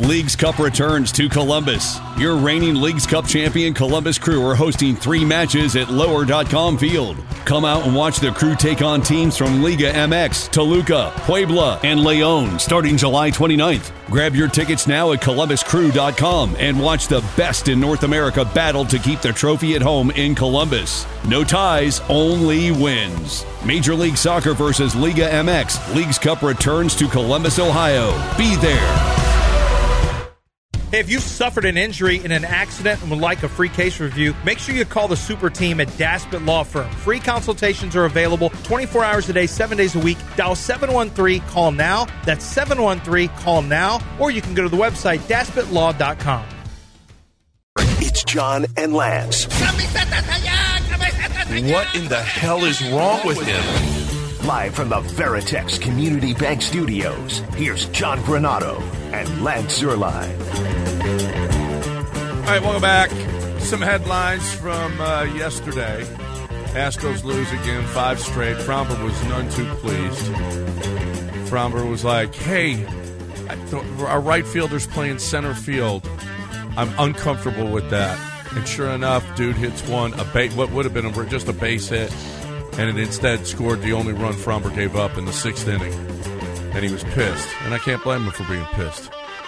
Leagues Cup returns to Columbus. Your reigning Leagues Cup champion Columbus Crew are hosting 3 matches at Lower.com Field. Come out and watch the Crew take on teams from Liga MX, Toluca, Puebla, and León starting July 29th. Grab your tickets now at ColumbusCrew.com and watch the best in North America battle to keep the trophy at home in Columbus. No ties, only wins. Major League Soccer versus Liga MX. Leagues Cup returns to Columbus, Ohio. Be there. Hey, if you've suffered an injury in an accident and would like a free case review, make sure you call the super team at Daspit Law Firm. Free consultations are available 24 hours a day, 7 days a week. Dial 713-CALL-NOW. That's 713-CALL-NOW. Or you can go to the website, DaspitLaw.com. It's John and Lance. What in the hell is wrong with him? Live from the Veritex Community Bank Studios, here's John Granado and Lance Zierlein. All right, welcome back. Some headlines from yesterday. Astros lose again, 5 straight. Framber was none too pleased. Framber was like, hey, our right fielder's playing center field. I'm uncomfortable with that. And sure enough, dude hits one, what would have been just a base hit, and it instead scored the only run Framber gave up in the 6th inning. And he was pissed. And I can't blame him for being pissed.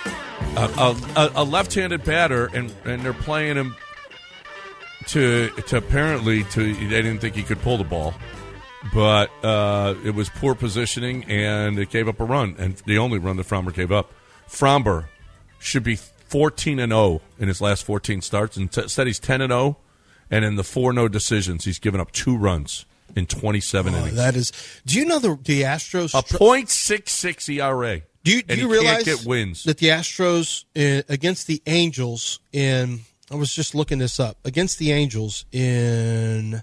A left-handed batter, and they're playing him to apparently, they didn't think he could pull the ball. But it was poor positioning, and it gave up a run, and the only run that Framber gave up. Framber should be 14-0 in his last 14 starts. Instead, he's 10-0, and in the 4 no decisions, he's given up 2 runs in 27 innings. That is. Do you know the Astros? A .66 ERA. Do you realize can't get wins. that the Astros against the Angels in? I was just looking this up. Against the Angels in,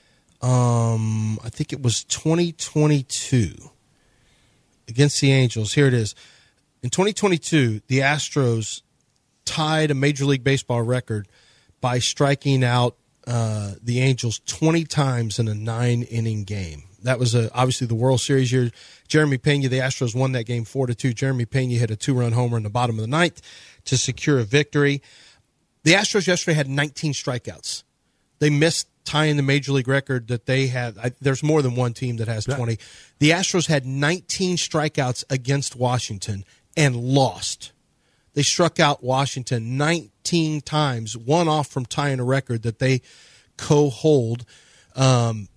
I think it was 2022. Against the Angels, here it is. In 2022, the Astros tied a Major League Baseball record by striking out the Angels 20 times in a 9-inning game. That was obviously the World Series year. Jeremy Pena, the Astros won that game 4-2. Jeremy Pena hit a 2-run homer in the bottom of the 9th to secure a victory. The Astros yesterday had 19 strikeouts. They missed tying the Major League record that they had. There's more than one team that has 20. The Astros had 19 strikeouts against Washington and lost. They struck out Washington 19 times, one off from tying a record that they co-hold. 19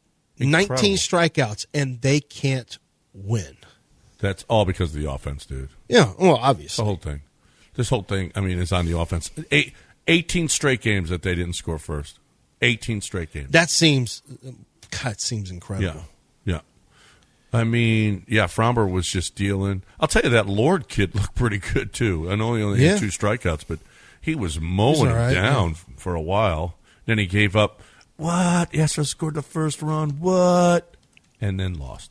strikeouts, and they can't win. That's all because of the offense, dude. Yeah, well, obviously. The whole thing. This whole thing, I mean, is on the offense. 18 straight games that they didn't score first. 18 straight games. That seems, God, it seems incredible. Yeah. I mean, Framber was just dealing. I'll tell you, that Lord kid looked pretty good, too. I know he only had 2 strikeouts, but he was mowing him down for a while. Then he gave up. What? Astros scored the first run. What? And then lost.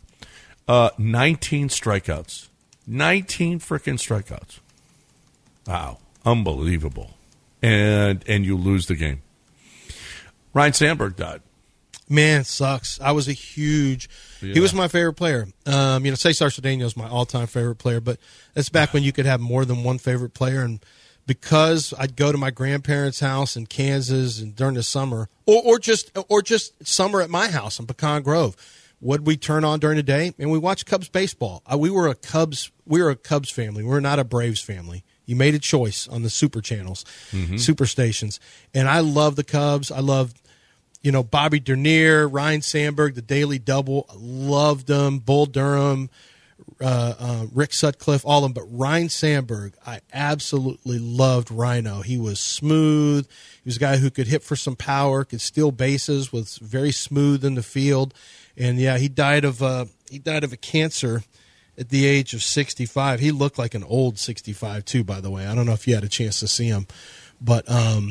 19 strikeouts. 19 freaking strikeouts. Wow. Unbelievable. And you lose the game. Ryan Sandberg died. Man, it sucks. I was a huge he was my favorite player. Cesar Cedeno is my all-time favorite player, but that's back when you could have more than one favorite player. And because I'd go to my grandparents' house in Kansas and during the summer, or just summer at my house in Pecan Grove, what'd we turn on during the day? And we watched Cubs baseball. We were a Cubs family. We were not a Braves family. You made a choice on the super channels, super stations. And I love the Cubs. I loved, Bobby Dernier, Ryan Sandberg, the Daily Double. I loved them. Bull Durham, Rick Sutcliffe, all of them. But Ryan Sandberg, I absolutely loved Rhino. He was smooth. He was a guy who could hit for some power, could steal bases, was very smooth in the field. And, he died of a cancer at the age of 65. He looked like an old 65 too, by the way. I don't know if you had a chance to see him, but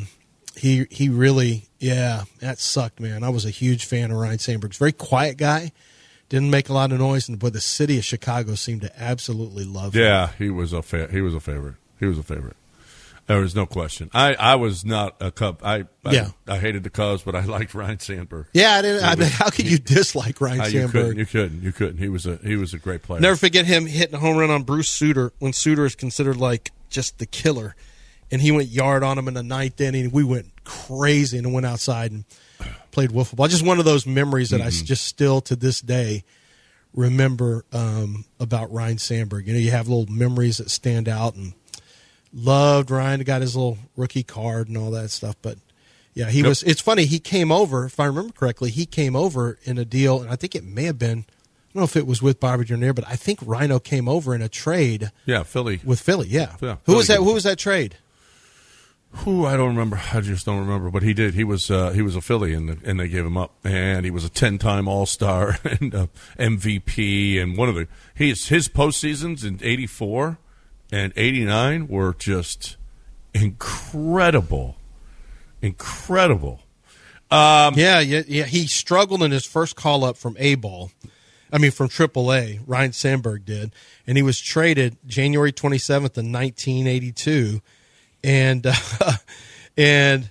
he really, that sucked, man. I was a huge fan of Ryan Sandberg. Very quiet guy, didn't make a lot of noise, but the city of Chicago seemed to absolutely love him. Yeah, he was a favorite. There was no question. I was not a Cub. I hated the Cubs, but I liked Ryan Sandberg. Yeah, how could you dislike Ryan Sandberg? You couldn't. He was a great player. Never forget him hitting a home run on Bruce Sutter when Sutter is considered like just the killer. And he went yard on him in the ninth inning. We went crazy and went outside and played wiffle ball. Just one of those memories that I just still to this day remember about Ryne Sandberg. You have little memories that stand out, and loved Ryan. Got his little rookie card and all that stuff. But yeah, he was. It's funny. He came over, if I remember correctly. He came over in a deal, and I think it may have been. I don't know if it was with Bobby Dernier, but I think Rhino came over in a trade. Yeah, Philly. With Philly. Yeah. Who was that? Who was that trade? I don't remember. I just don't remember. But he did. He was a Philly, and they gave him up. And he was a 10-time All-Star and MVP. And his postseasons in '84 and '89 were just incredible. Incredible. Yeah. He struggled in his first call up from A-ball. From AAA. Ryne Sandberg did, and he was traded January 27th of 1982. And here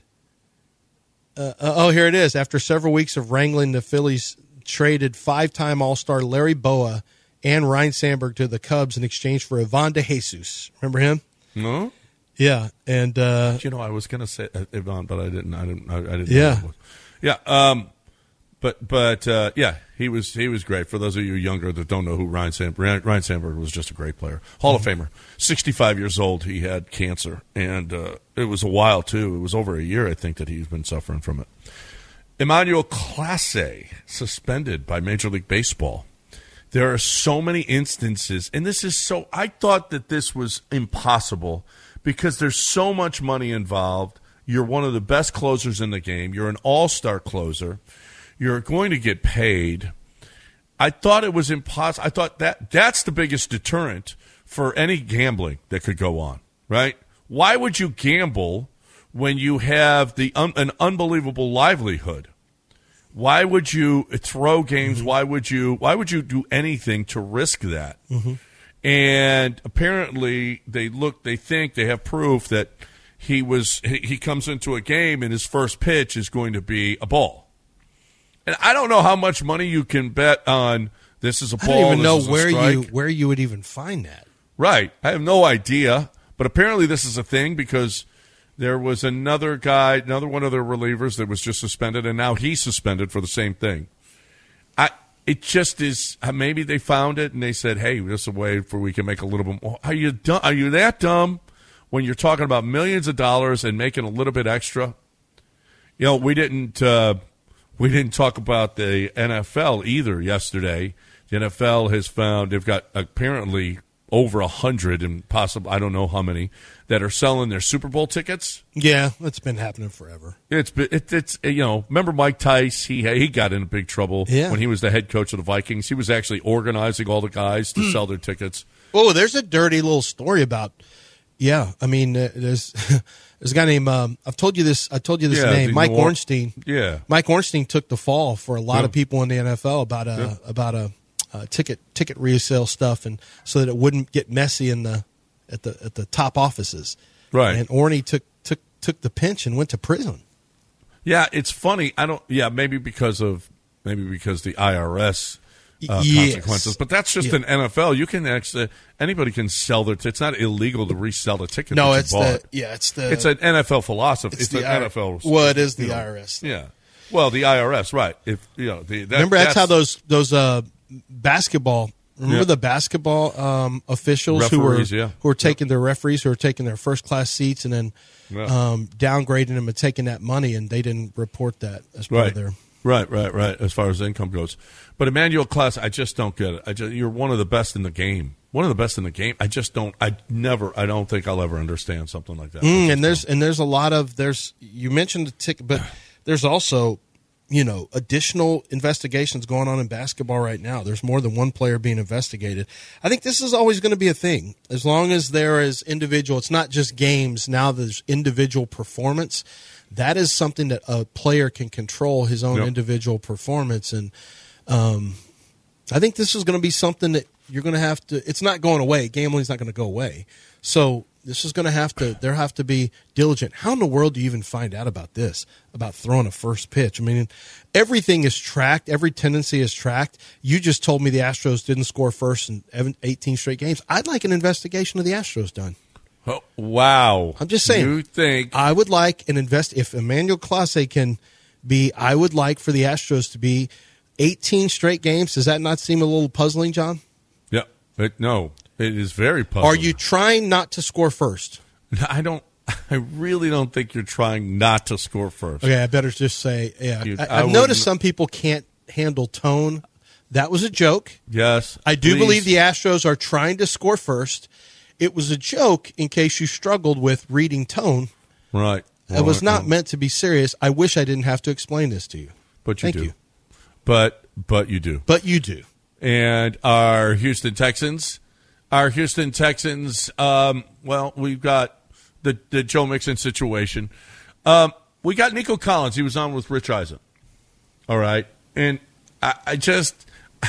it is. After several weeks of wrangling, the Phillies traded 5-time All-Star Larry Boa and Ryne Sandberg to the Cubs in exchange for Ivan DeJesus. Remember him? No. Yeah, and I was going to say Ivan, but I didn't. Yeah. Know yeah. But yeah, he was great. For those of you younger that don't know who Ryne Sandberg was, just a great player, Hall of Famer. 65 years old, he had cancer, and it was a while too. It was over a year, I think, that he's been suffering from it. Emmanuel Clase suspended by Major League Baseball. There are so many instances, and this is so. I thought that this was impossible because there's so much money involved. You're one of the best closers in the game. You're an all-star closer. You're going to get paid. I thought it was impossible. I thought that's the biggest deterrent for any gambling that could go on, right? Why would you gamble when you have an unbelievable livelihood? Why would you throw games? Mm-hmm. Why would you do anything to risk that? Mm-hmm. And apparently they think they have proof that he comes into a game and his first pitch is going to be a ball. And I don't know how much money you can bet on this is a ball. I don't even know where you would even find that. Right. I have no idea. But apparently this is a thing because there was another one of their relievers that was just suspended, and now he's suspended for the same thing. It just is. Maybe they found it and they said, "Hey, this is a way for we can make a little bit more." Are you that dumb when you're talking about millions of dollars and making a little bit extra? We didn't talk about the NFL either yesterday. The NFL has found they've got apparently over 100 and possibly I don't know how many that are selling their Super Bowl tickets. Yeah, it's been happening forever. It's remember Mike Tice? He got into big trouble when he was the head coach of the Vikings. He was actually organizing all the guys to sell their tickets. Oh, there's a dirty little story about. Yeah, there's a guy named I've told you this name, Mike Ornstein. Yeah, Mike Ornstein took the fall for a lot of people in the NFL about a ticket resale stuff, and so that it wouldn't get messy at the top offices. Right. And Orney took the pinch and went to prison. Yeah, it's funny. Maybe because the IRS. Consequences, but that's just an NFL. You can actually anybody can sell their. It's not illegal to resell the ticket. No, it's an NFL philosophy. It's an NFL. Well, it is the IRS. Yeah. Well, the IRS, right? Remember that's how those basketball. Remember the basketball officials referees, who were taking their referees who were taking their first class seats and then downgrading them and taking that money, and they didn't report that as part of their. Right. As far as income goes, but Emmanuel Clase, I just don't get it. You're one of the best in the game. One of the best in the game. I just don't. I don't think I'll ever understand something like that. There's a lot of You mentioned the ticket, but there's also additional investigations going on in basketball right now. There's more than one player being investigated. I think this is always going to be a thing as long as there is individual. It's not just games. Now there's individual performance. That is something that a player can control his own individual performance. And I think this is going to be something that you're going to have to – it's not going away. Gambling's not going to go away. So this is going to have to – there have to be diligent. How in the world do you even find out about this, about throwing a first pitch? Everything is tracked. Every tendency is tracked. You just told me the Astros didn't score first in 18 straight games. I'd like an investigation of the Astros done. Oh, wow. I'm just saying. You think I would like if Emmanuel Clase can be, I would like for the Astros to be 18 straight games. Does that not seem a little puzzling, John? Yeah. No, it is very puzzling. Are you trying not to score first? I really don't think you're trying not to score first. Okay, I better just say, yeah. Dude, I've noticed some people can't handle tone. That was a joke. Yes. I do please. believe the Astros are trying to score first. It was a joke in case you struggled with reading tone. Right. It was not meant to be serious. I wish I didn't have to explain this to you. But you Thank do. you. But you do. But you do. And our Houston Texans, well, we've got the Joe Mixon situation. We got Nico Collins. He was on with Rich Eisen. All right. And I just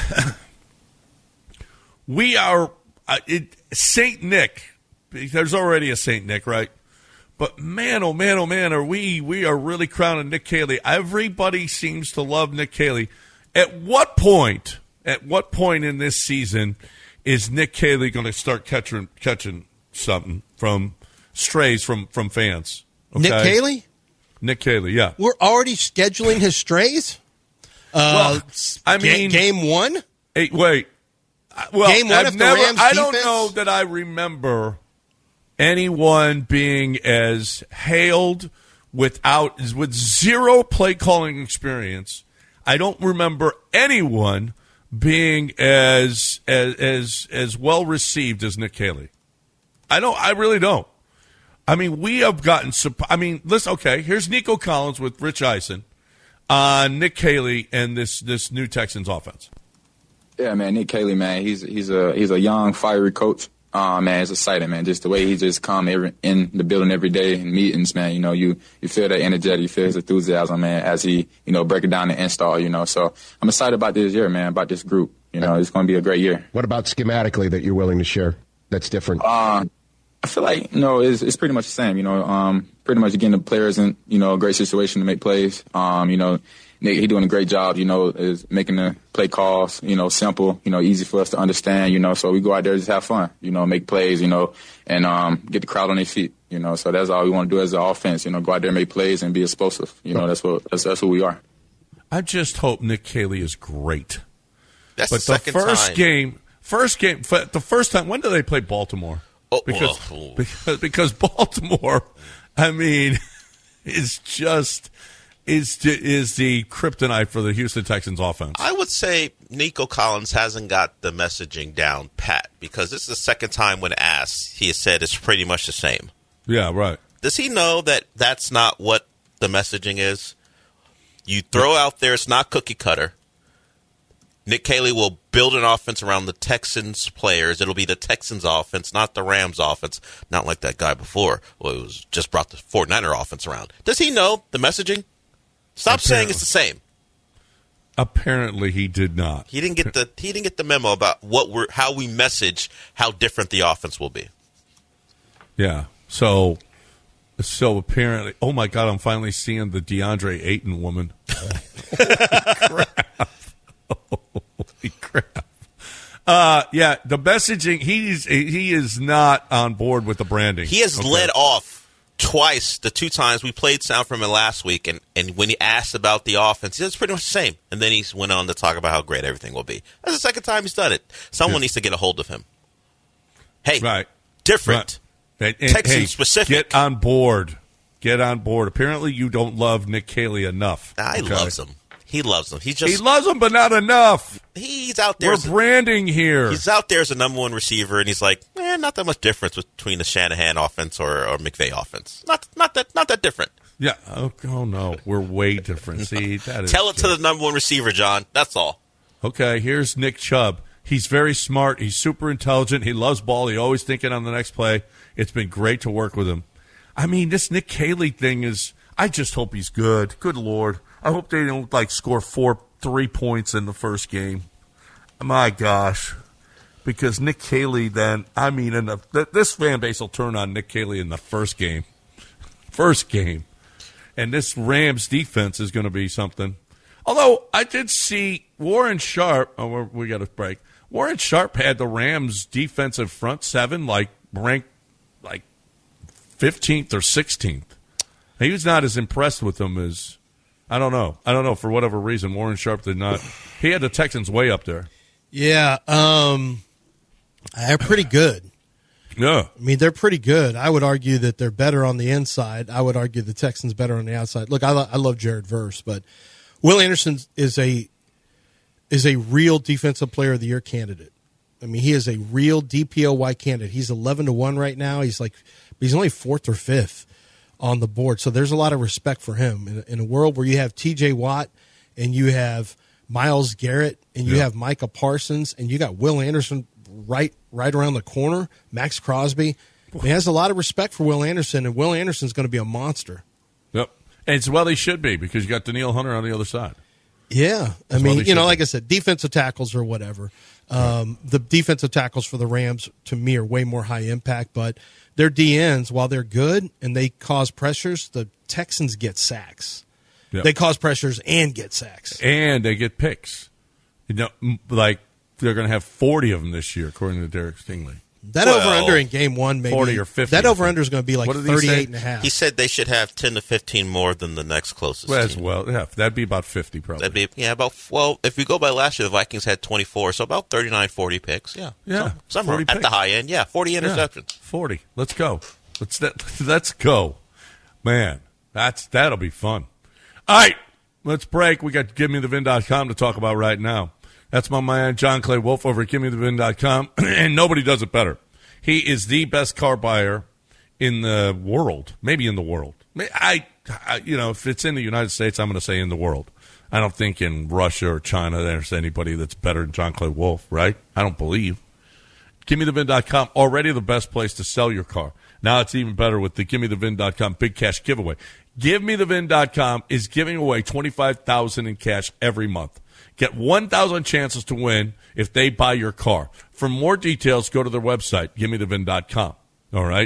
we are St. Nick. There's already a St. Nick, right? But man, oh man, are we are really crowning Nick Caley. Everybody seems to love Nick Caley. At what point in this season is Nick Caley going to start catching something from strays from fans? Okay? Nick Caley? Nick Caley, yeah. We're already scheduling his strays? Well, I mean, game one? Hey, wait. Well, game one of the Rams I don't defense? know that I remember anyone being as hailed with zero play calling experience. I don't remember anyone being as well received as Nick Caley. I really don't. I mean, we have gotten. Listen. Okay, here's Nico Collins with Rich Eisen on Nick Caley and this new Texans offense. Yeah, man, Nick Caley, man, he's a young, fiery coach. Man, it's exciting, man. Just the way he just come in the building every day in meetings, man. You feel that energetic, you feel his enthusiasm, man, as he, break it down and install, So I'm excited about this year, man, about this group. It's going to be a great year. What about schematically that you're willing to share that's different? I feel like, it's pretty much the same, pretty much getting the players in, a great situation to make plays. Nick, he doing a great job, is making the play calls, simple, easy for us to understand, so we go out there and just have fun, make plays, and get the crowd on their feet, so that's all we want to do as an offense, go out there and make plays and be explosive, that's who we are. I just hope Nick Caley is great. That's but the second time. The first time, when do they play Baltimore? Because Baltimore, I mean, is the kryptonite for the Houston Texans offense. I would say Nico Collins hasn't got the messaging down pat because this is the second time when asked, he has said it's pretty much the same. Yeah, right. Does he know that that's not what the messaging is? You throw out there, it's not cookie cutter. Nick Caley will build an offense around the Texans players. It'll be the Texans offense, not the Rams offense. Not like that guy before. Well, it was just brought the 49er offense around. Does he know the messaging? Stop saying it's the same. Apparently, he did not. He didn't get the memo about how we message how different the offense will be. Yeah. So apparently, oh my God, I'm finally seeing the DeAndre Ayton woman. Holy crap. Yeah, the messaging, he is not on board with the branding. He has led off twice, the two times we played sound from him last week, and when he asked about the offense, he said it's pretty much the same. And then he went on to talk about how great everything will be. That's the second time he's done it. Someone needs to get a hold of him. Hey, right. Different. Right. Texan specific. Get on board. Apparently you don't love Nick Caley enough. He loves him. He loves them. He loves them, but not enough. He's out there. We're branding here. He's out there as a number one receiver, and he's like, not that much difference between the Shanahan offense or McVay offense. Not that different. Yeah. Oh no, we're way different. See, that is. Tell it to the number one receiver, John. That's all. Okay. Here's Nick Chubb. He's very smart. He's super intelligent. He loves ball. He's always thinking on the next play. It's been great to work with him. I mean, this Nick Caley thing is. I just hope he's good. Good Lord. I hope they don't score 3 points in the first game. My gosh. Because Nick Caley then, I mean, this fan base will turn on Nick Caley in the first game. And this Rams defense is going to be something. Although I did see Warren Sharp, we got a break. Warren Sharp had the Rams defensive front seven ranked 15th or 16th. He was not as impressed with them as, I don't know, for whatever reason. Warren Sharp did not. He had the Texans way up there. Yeah, they're pretty good. Yeah. I mean, they're pretty good. I would argue that they're better on the inside. I would argue the Texans better on the outside. Look, I love Jared Verse, but Will Anderson is a real Defensive Player of the Year candidate. I mean, he is a real DPOY candidate. He's 11-1 right now. He's only 4th or 5th on the board. So there's a lot of respect for him. In a world where you have T.J. Watt and you have Myles Garrett and you have Micah Parsons and you got Will Anderson right around the corner, Max Crosby. He has a lot of respect for Will Anderson, and Will Anderson's going to be a monster. Yep. And it's well he should be, because you got Danielle Hunter on the other side. Yeah. I mean, like I said, defensive tackles or whatever. The defensive tackles for the Rams, to me, are way more high impact, but their DNs, while they're good and they cause pressures, the Texans get sacks. Yep. They cause pressures and get sacks. And they get picks. Like they're going to have 40 of them this year, according to Derek Stingley. That over-under in game one, maybe 40 or 50. That over-under is going to be like 38.5. He said they should have 10 to 15 more than the next closest team. Well, yeah, that'd be about 50 probably. That'd be if we go by last year, the Vikings had 24, so about 39, 40 picks. Yeah. Somewhere at the high end. Yeah, 40 interceptions. Yeah, 40. Let's go. Let's go. Man, that'll be fun. All right, let's break. We got GiveMeTheVin.com to talk about right now. That's my man, John Clay Wolf, over at GiveMeTheVin.com, and nobody does it better. He is the best car buyer in the world, maybe in the world. I if it's in the United States, I'm going to say in the world. I don't think in Russia or China there's anybody that's better than John Clay Wolf, right? I don't believe. GiveMeTheVin.com, already the best place to sell your car. Now it's even better with the GiveMeTheVin.com Big Cash Giveaway. GiveMeTheVin.com is giving away $25,000 in cash every month. Get 1,000 chances to win if they buy your car. For more details, go to their website, GiveMeTheVin.com. All right?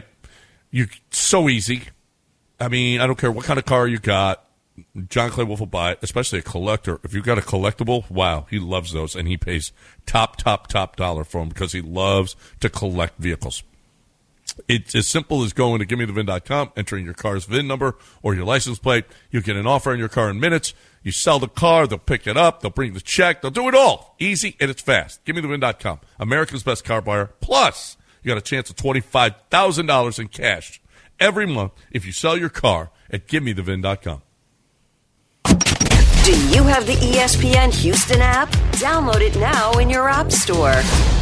So easy. I mean, I don't care what kind of car you got. John Clay Wolf will buy it, especially a collector. If you've got a collectible, wow, he loves those, and he pays top dollar for them because he loves to collect vehicles. It's as simple as going to GiveMeTheVin.com, entering your car's VIN number or your license plate. You get an offer on your car in minutes. You sell the car, they'll pick it up, they'll bring the check, they'll do it all. Easy, and it's fast. GiveMeTheVin.com, America's best car buyer. Plus, you got a chance of $25,000 in cash every month if you sell your car at GiveMeTheVin.com. Do you have the ESPN Houston app? Download it now in your app store.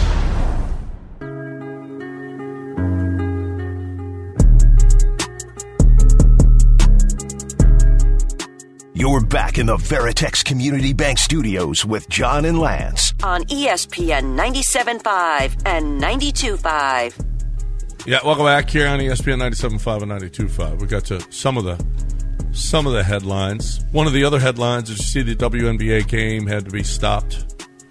You're back in the Veritex Community Bank Studios with John and Lance on ESPN 97.5 and 92.5. Yeah, welcome back here on ESPN 97.5 and 92.5. We got to some of the headlines. One of the other headlines is, you see, the WNBA game had to be stopped.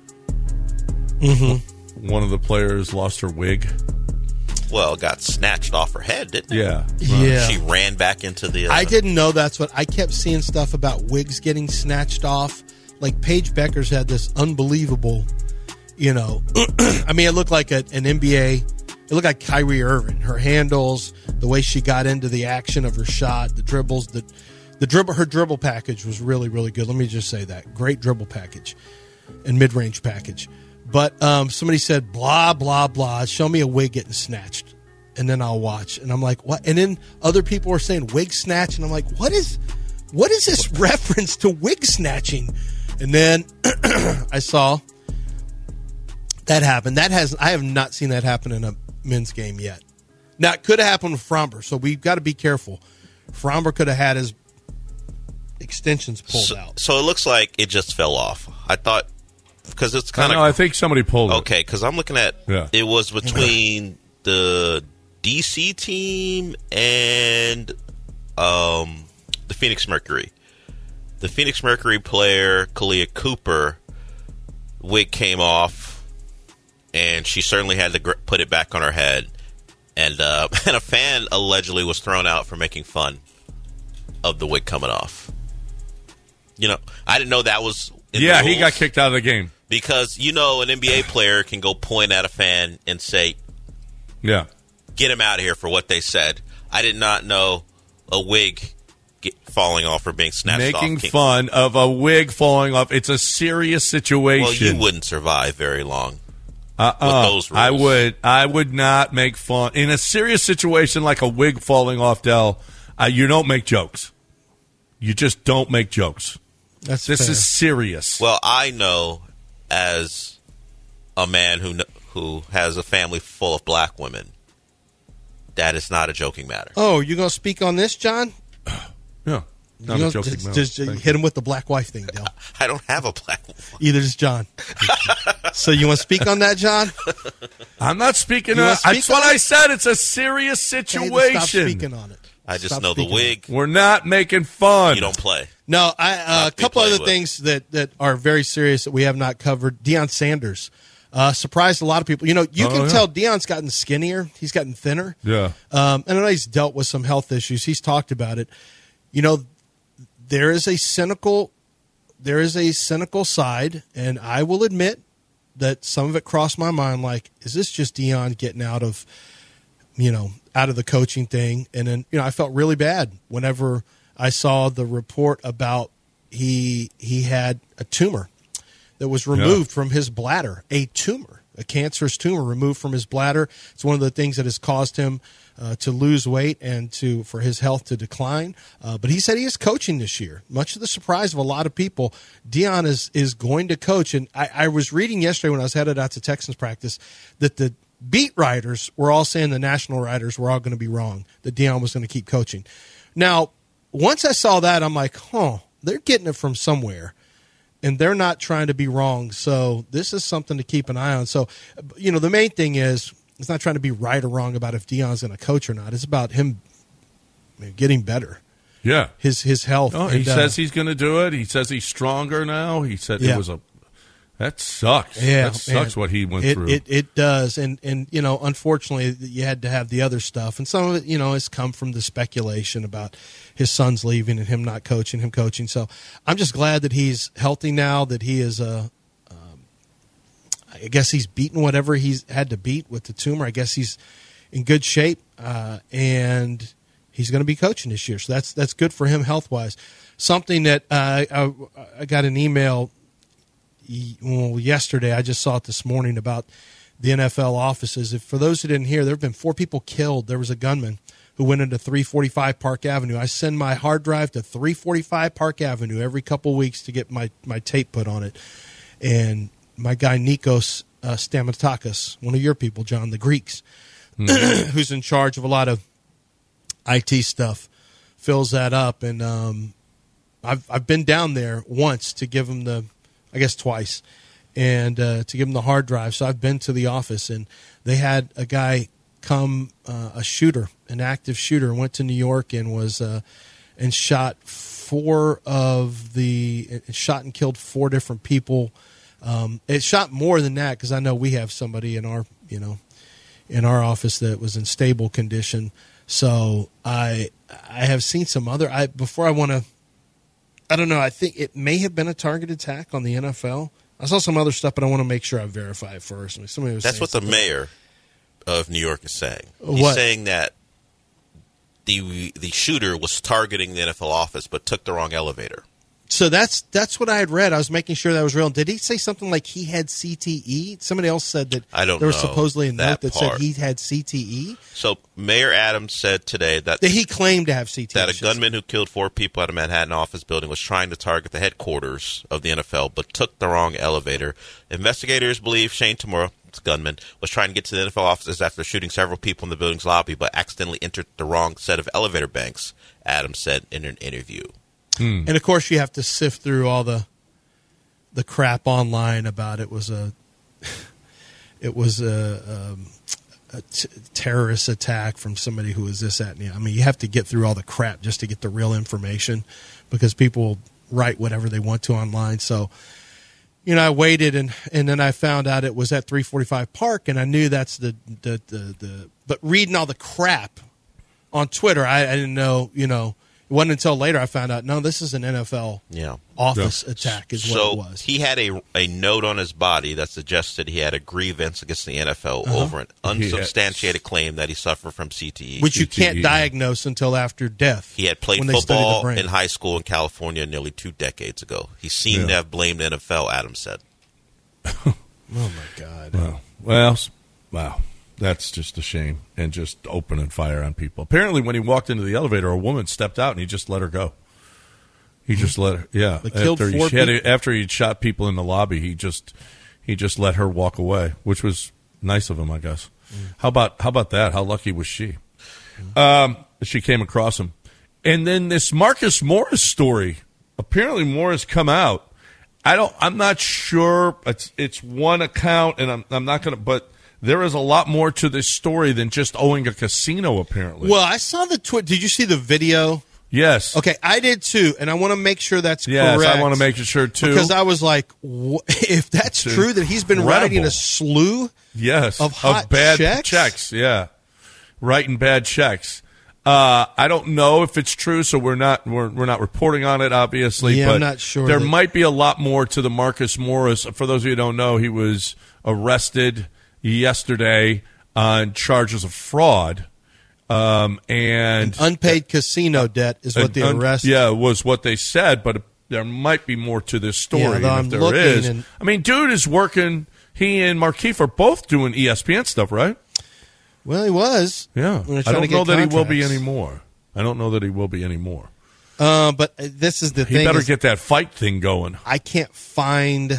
Mm-hmm. One of the players lost her wig. Well, got snatched off her head, didn't it? Yeah. Yeah. She ran back into the... I didn't know that's what... I kept seeing stuff about wigs getting snatched off. Like, Paige Becker's had this unbelievable, I mean, it looked like an NBA... It looked like Kyrie Irving. Her handles, the way she got into the action of her shot, the dribbles, her dribble package was really, really good. Let me just say that. Great dribble package and mid-range package. But somebody said, blah, blah, blah, show me a wig getting snatched, and then I'll watch. And I'm like, what? And then other people were saying wig snatch, and I'm like, what is this reference to wig snatching? And then I saw that happen. I have not seen that happen in a men's game yet. Now, it could have happened with Fromber, so we've got to be careful. Fromber could have had his extensions pulled out. So it looks like it just fell off. I thought... Because it's kind of... I think somebody pulled it. Okay, because I'm looking at... Yeah. It was between the DC team and the Phoenix Mercury. The Phoenix Mercury player, Kalia Cooper, wig came off, and she certainly had to put it back on her head. And a fan allegedly was thrown out for making fun of the wig coming off. I didn't know that was... Yeah, he got kicked out of the game. Because, an NBA player can go point at a fan and say, "Yeah, get him out of here for what they said." I did not know a wig falling off or being snatched off. Making fun of a wig falling off. It's a serious situation. Well, you wouldn't survive very long with those rules. I would not make fun. In a serious situation like a wig falling off, Del, you don't make jokes. You just don't make jokes. This fair. is serious. Well, I know as a man who has a family full of black women, that is not a joking matter. Oh, you going to speak on this, John? Yeah. Not a joking matter. Just hit him with the black wife thing, Del. I don't have a black wife. Either does John. So you want to speak on that, John? I'm not speaking on it. That's what I said. It's a serious situation. Stop speaking on it. I just know the wig. We're not making fun. You don't play. No, a couple other things that are very serious that we have not covered. Deion Sanders surprised a lot of people. You can tell Deion's gotten skinnier. He's gotten thinner. Yeah. And I know he's dealt with some health issues. He's talked about it. There is a cynical side, and I will admit that some of it crossed my mind. Like, is this just Deion getting out of the coaching thing? And then, I felt really bad whenever I saw the report about he had a tumor that was removed from his bladder, a cancerous tumor removed from his bladder. It's one of the things that has caused him to lose weight and for his health to decline. But he said he is coaching this year. Much to the surprise of a lot of people, Deion is going to coach. And I was reading yesterday when I was headed out to Texans practice that the beat writers were all saying the national writers were all going to be wrong, that Deion was going to keep coaching. Now, once I saw that, I'm like, they're getting it from somewhere. And they're not trying to be wrong. So this is something to keep an eye on. So, the main thing is, it's not trying to be right or wrong about if Deion's going to coach or not. It's about him getting better. Yeah. His health. Oh, he says he's going to do it. He says he's stronger now. He said it was that sucks. Yeah, that sucks what he went through. It does. And unfortunately, you had to have the other stuff. And some of it, has come from the speculation about his son's leaving and him not coaching, him coaching. So I'm just glad that he's healthy now, that he is I guess he's beaten whatever he's had to beat with the tumor. I guess he's in good shape, and he's going to be coaching this year. So that's good for him health-wise. Something that I got an email yesterday. I just saw it this morning about the NFL offices. For those who didn't hear, there have been 4 people killed. There was a gunman who went into 345 Park Avenue. I send my hard drive to 345 Park Avenue every couple of weeks to get my tape put on it. And my guy Nikos Stamatakis, one of your people, John, the Greeks, who's in charge of a lot of IT stuff, fills that up. And I've been down there once to give him twice, and to give him the hard drive. So I've been to the office, and they had a guy come, a shooter, an active shooter, went to New York and was and shot and killed 4 different people. It shot more than that, because I know we have somebody in our office that was in stable condition. So I have seen some other. I don't know. I think it may have been a targeted attack on the NFL. I saw some other stuff, but I want to make sure I verify it first. That's what the mayor of New York is saying. He's saying that the shooter was targeting the NFL office, but took the wrong elevator. So that's what I had read. I was making sure that was real. Did he say something like he had CTE? Somebody else said that there was supposedly a note that said he had CTE. So Mayor Adams said today that he claimed to have CTE. That a gunman who killed 4 people at a Manhattan office building was trying to target the headquarters of the NFL, but took the wrong elevator. Investigators believe Shane Tamura, the gunman, was trying to get to the NFL offices after shooting several people in the building's lobby, but accidentally entered the wrong set of elevator banks, Adams said in an interview. And of course, you have to sift through all the crap online about it was a terrorist attack from somebody who was this, that, and the. I mean, you have to get through all the crap just to get the real information, because people write whatever they want to online. So, I waited, and then I found out it was at 345 Park, and I knew that's the but reading all the crap on Twitter, I didn't know, It wasn't until later I found out, no, this is an NFL office attack is what it was. He had a note on his body that suggested he had a grievance against the NFL over an unsubstantiated claim that he suffered from CTE. Which you can't diagnose until after death. He had played football in high school in California nearly 2 decades ago. He seemed to have blamed the NFL, Adams said. Oh, my God. Wow. That's just a shame, and just opening fire on people. Apparently, when he walked into the elevator, a woman stepped out, and he just let her go. He just let her, They killed 4 people. After he'd shot people in the lobby, he just let her walk away, which was nice of him, I guess. How about that? How lucky was she? She came across him. And then this Marcus Morris story. Apparently, more has come out. I'm not sure. It's one account, and I'm not going to, but there is a lot more to this story than just owning a casino, apparently. Well, I saw the tweet. Did you see the video? Yes. Okay, I did too, and I want to make sure that's correct. Yes, I want to make sure too. Because I was like, if that's true, that he's been writing a slew of hot bad checks? Yeah, writing bad checks. I don't know if it's true, so we're not reporting on it, obviously. Yeah, but I'm not sure. There might be a lot more to the Marcus Morris. For those of you who don't know, he was arrested yesterday on charges of fraud and unpaid casino debt is what the arrest. Was what they said, but there might be more to this story. Yeah, if there is, I mean, dude is working. He and Markeith are both doing ESPN stuff, right? Well, he was. Yeah, I don't know that he will be anymore. But this is the thing. He better get that fight thing going. I can't find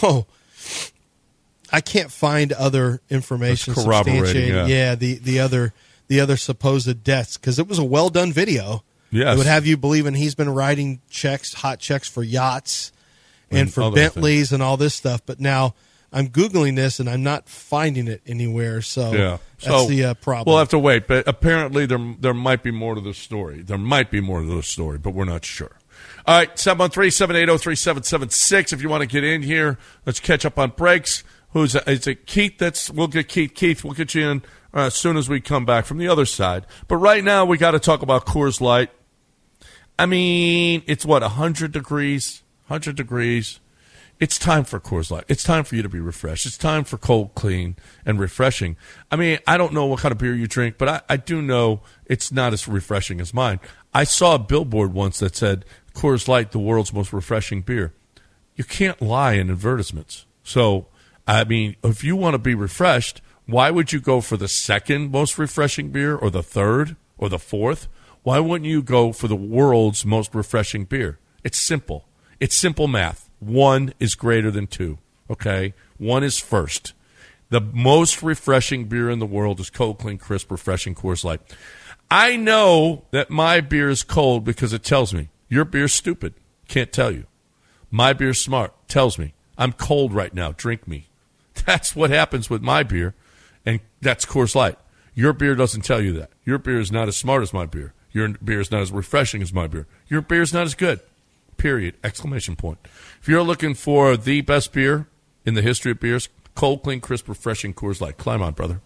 other information substantiating. The other supposed deaths, because it was a well done video. Yes, it would have you believing he's been writing hot checks for yachts and for Bentleys and all this stuff. But now I'm Googling this and I'm not finding it anywhere. So that's the problem. We'll have to wait. But apparently there might be more to the story. But we're not sure. All right, 713-780-3776. If you want to get in here, let's catch up on breaks. Is it Keith? We'll get Keith. Keith, we'll get you in as soon as we come back from the other side. But right now, we got to talk about Coors Light. I mean, it's 100 degrees. 100 degrees. It's time for Coors Light. It's time for you to be refreshed. It's time for cold, clean, and refreshing. I mean, I don't know what kind of beer you drink, but I do know it's not as refreshing as mine. I saw a billboard once that said, Coors Light, the world's most refreshing beer. You can't lie in advertisements. So, I mean, if you want to be refreshed, why would you go for the second most refreshing beer or the third or the fourth? Why wouldn't you go for the world's most refreshing beer? It's simple. It's simple math. 1 is greater than 2, okay? 1 is first. The most refreshing beer in the world is cold, clean, crisp, refreshing Coors Light. I know that my beer is cold because it tells me. Your beer's stupid. Can't tell you. My beer's smart. Tells me. I'm cold right now. Drink me. That's what happens with my beer, and that's Coors Light. Your beer doesn't tell you that. Your beer is not as smart as my beer. Your beer is not as refreshing as my beer. Your beer is not as good. Period. Exclamation point. If you're looking for the best beer in the history of beers, cold, clean, crisp, refreshing Coors Light. Climb on, brother.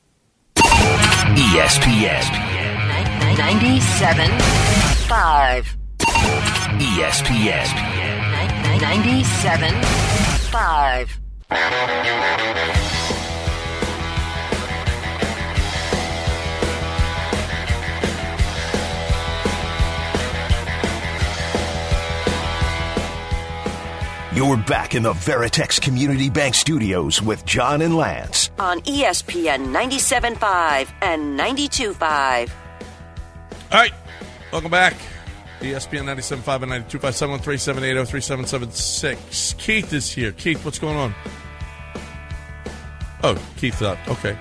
ESPN 97.5. ESPN 97.5. You're back in the Veritex Community Bank Studios with John and Lance On ESPN 97.5 and 92.5. All right, welcome back. ESPN 97.5 and 92.5, 713-780-3776. Keith is here. Keith, what's going on? Oh, Keith, okay.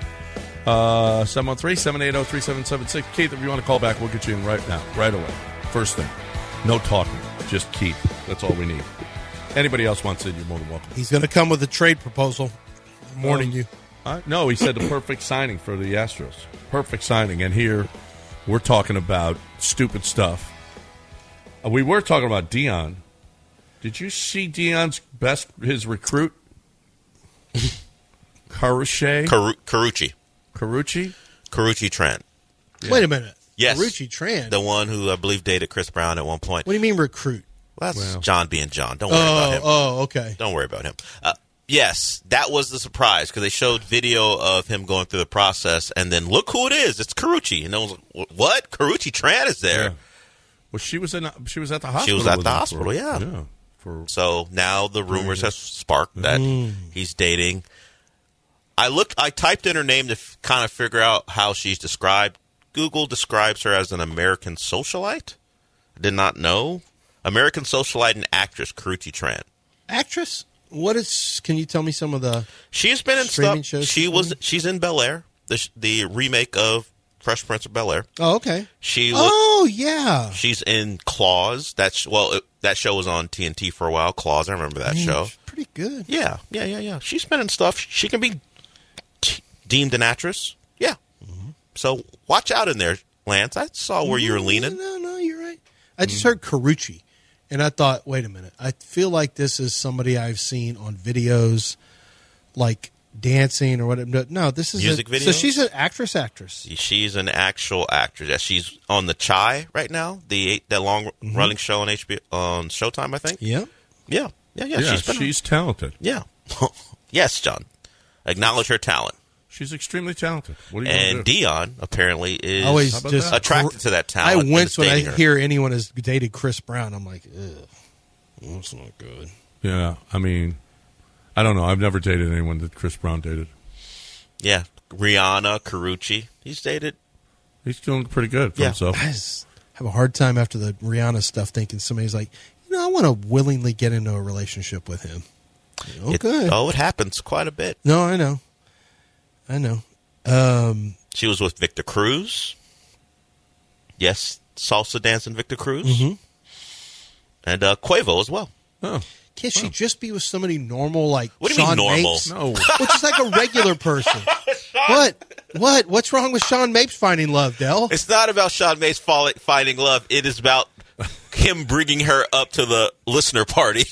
713-780-3776. Keith, if you want to call back, we'll get you in right now, right away. First thing. No talking, just Keith. That's all we need. Anybody else wants it, you're more than welcome. He's going to come with a trade proposal. I'm warning you. No, he said the perfect signing for the Astros. Perfect signing. And here we're talking about stupid stuff. We were talking about Dion. Did you see Dion's his recruit? Carucci. Carucci Trent. Yeah. Wait a minute. Yes. Karrueche Tran. The one who I believe dated Chris Brown at one point. What do you mean recruit? Well, that's John being John. Don't worry about him. Oh, okay. Don't worry about him. Yes, that was the surprise because they showed video of him going through the process, and then look who it is. It's Karrueche. And I was like, what? Karrueche Tran is there. Yeah. Well, she was at the hospital. She was at the hospital, yeah. So now the rumors have sparked that he's dating. I typed in her name to kind of figure out how she's described. Google describes her as an American socialite. I did not know. American socialite and actress Karrueche Tran. Actress? What is? Can you tell me some of the? She's been in stuff. Shows She's in Bel Air, the remake of Fresh Prince of Bel Air. Oh, okay. Yeah. She's in Claws. That show was on TNT for a while. Claws. I remember that show. She's pretty good. Yeah. She's been in stuff. She can be deemed an actress. Yeah. Mm-hmm. So watch out in there, Lance. I saw where you were leaning. No, you're right. I just heard Karrueche, and I thought, wait a minute. I feel like this is somebody I've seen on videos, like dancing or whatever. No, this is music videos. So she's an actress. She's an actual actress. Yeah, she's on the Chai right now, that long running show on HBO on Showtime, I think. Yeah. She's talented. Yeah. Yes, John. Acknowledge her talent. She's extremely talented. What do you and Dion apparently is always just attracted to that talent. I wince when I hear anyone has dated Chris Brown. I'm like, ugh, that's not good. Yeah, I mean, I don't know. I've never dated anyone that Chris Brown dated. Yeah, Rihanna, Karrueche. He's dated. He's doing pretty good for himself. I just have a hard time after the Rihanna stuff thinking somebody's like, I want to willingly get into a relationship with him. Okay. It happens quite a bit. No, I know. She was with Victor Cruz. Yes, salsa dancing Victor Cruz. Mm-hmm. And Quavo as well. Oh. Can't she just be with somebody normal like what do you Sean mean normal? Mapes? No. Which is like a regular person. What? What's wrong with Sean Mapes finding love, Del? It's not about Sean Mapes finding love. It is about him bringing her up to the listener party.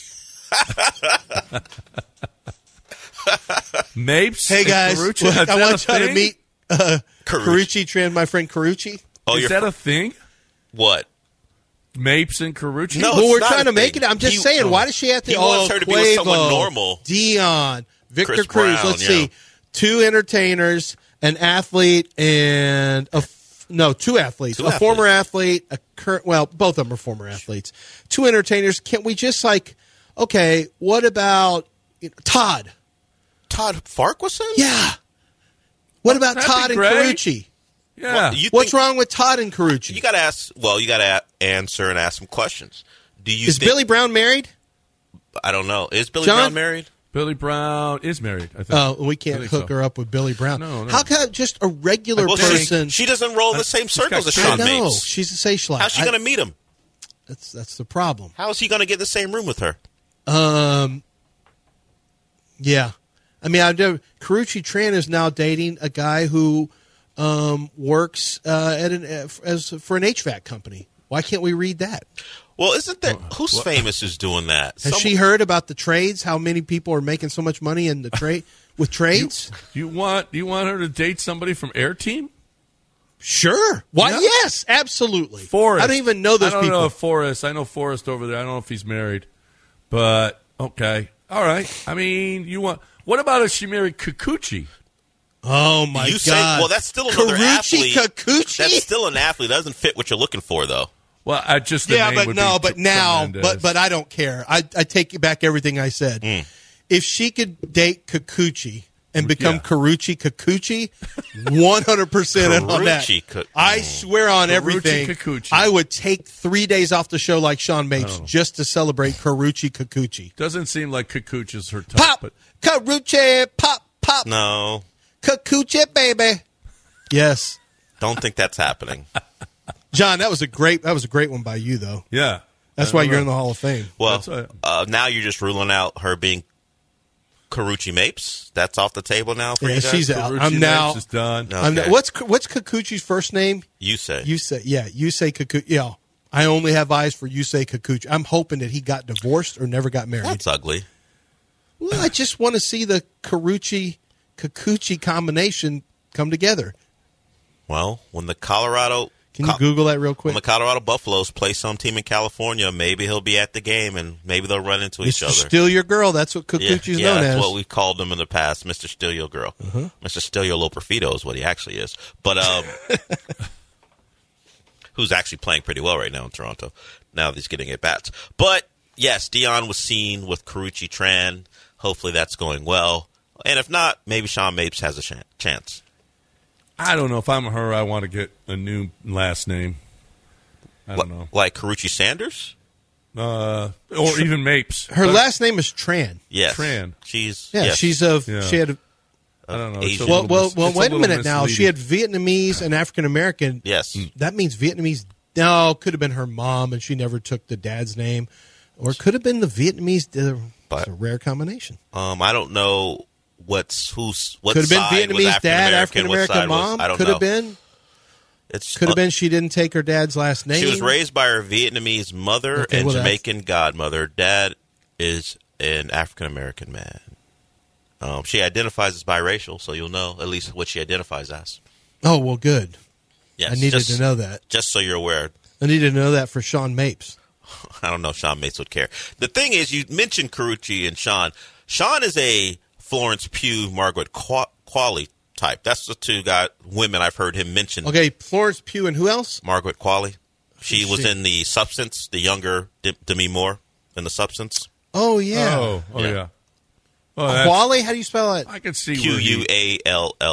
Mapes. Hey guys, I want you to meet Karrueche Tran, my friend Karrueche. Oh, is that a thing? What? Mapes and Karrueche? No, we're trying to make it. I'm just saying, why does she have to? He wants her to be with someone normal. Dion, Victor Chris Cruz. Brown, Let's see, 2 entertainers, an athlete, and two athletes. A former athlete, a current. Well, both of them are former athletes. 2 entertainers. Can't we just okay? What about Todd? Todd Farquharson? Yeah. What about Todd and Karrueche? Yeah. Well, what's wrong with Todd and Karrueche? You got to ask. Well, you got to answer and ask some questions. Is Billy Brown married? I don't know. Is Billy Brown married? Billy Brown is married, I think. Oh, we can't hook her up with Billy Brown. No. How can just a regular person? She doesn't roll in the same circles as Sean Mapes. She's a Seychelles. How's she going to meet him? That's the problem. How is he going to get in the same room with her? Yeah. I mean, Karrueche Tran is now dating a guy who works for an HVAC company. Why can't we read that? Well, isn't that who's famous is doing that? Has she heard about the trades? How many people are making so much money in the trade with trades? You want her to date somebody from Air Team? Sure. Why? Yeah. Yes, absolutely. Forrest. I don't even know those people. I don't know if Forrest. I know Forrest over there. I don't know if he's married, but okay, all right. I mean, what about if she married Kikuchi? Oh my God! Well, that's still another athlete. Kikuchi? That's still an athlete. That doesn't fit what you're looking for, though. Well, I just but I don't care. I take back everything I said. If she could date Kikuchi and become Karrueche Kikuchi, 100% in on that. I swear on everything. Kikuchi. I would take 3 days off the show like Sean Mapes just to celebrate Karrueche Kikuchi. Doesn't seem like Kikuchi is her top. Pop, Karrueche, pop. No. Kikuchi, baby. Yes. Don't think that's happening. John, that was a great one by you, though. Yeah. That's why you're in the Hall of Fame. Well, now you're just ruling out her being Karrueche Mapes. That's off the table now for you guys? She's out. I'm now. Mapes is done. Okay. What's Kikuchi's first name? Yusei. Yusei Kikuchi. Yeah. I only have eyes for Yusei Kikuchi. I'm hoping that he got divorced or never got married. That's ugly. Well, I just want to see the Karrueche Kikuchi combination come together. Well, when the Colorado Can you Google that real quick? When the Colorado Buffaloes play some team in California, maybe he'll be at the game, and maybe they'll run into each other. Steal Your Girl. That's what Kikuchi's known as. That's what we've called him in the past, Mr. Steal Your Girl. Mr. Steal Your Loperfido is what he actually is. But who's actually playing pretty well right now in Toronto, now that he's getting at bats. But, yes, Dion was seen with Karuchi Tran. Hopefully that's going well. And if not, maybe Sean Mapes has a chance. I don't know. If I'm her, I want to get a new last name. I don't know. Like Karuchi Sanders? Or even Mapes. Her last name is Tran. Yes. Tran. She's she had I don't know. Asian. Well, wait a minute now. She had Vietnamese and African American. Yes. That means Vietnamese. No, it could have been her mom, and she never took the dad's name. Or it could have been the Vietnamese. It's a rare combination. I don't know what could have been side was Vietnamese dad, African American mom. I don't could know. have been. It's could have been she didn't take her dad's last name. She was raised by her Vietnamese mother and Jamaican godmother. Dad is an African American man. She identifies as biracial, so you'll know at least what she identifies as. Oh, well, good. Yes, I needed to know that. Just so you're aware. I needed to know that for Sean Mapes. I don't know if Sean Mapes would care. The thing is, you mentioned Karuchi and Sean. Sean is a Florence Pugh, Margaret Qualley type. That's the two women I've heard him mention. Okay, Florence Pugh and who else? Margaret Qualley. She was in The Substance, the younger Demi Moore in The Substance. Oh, yeah. Oh, yeah. Qualley? How do you spell it? I could see Qualley.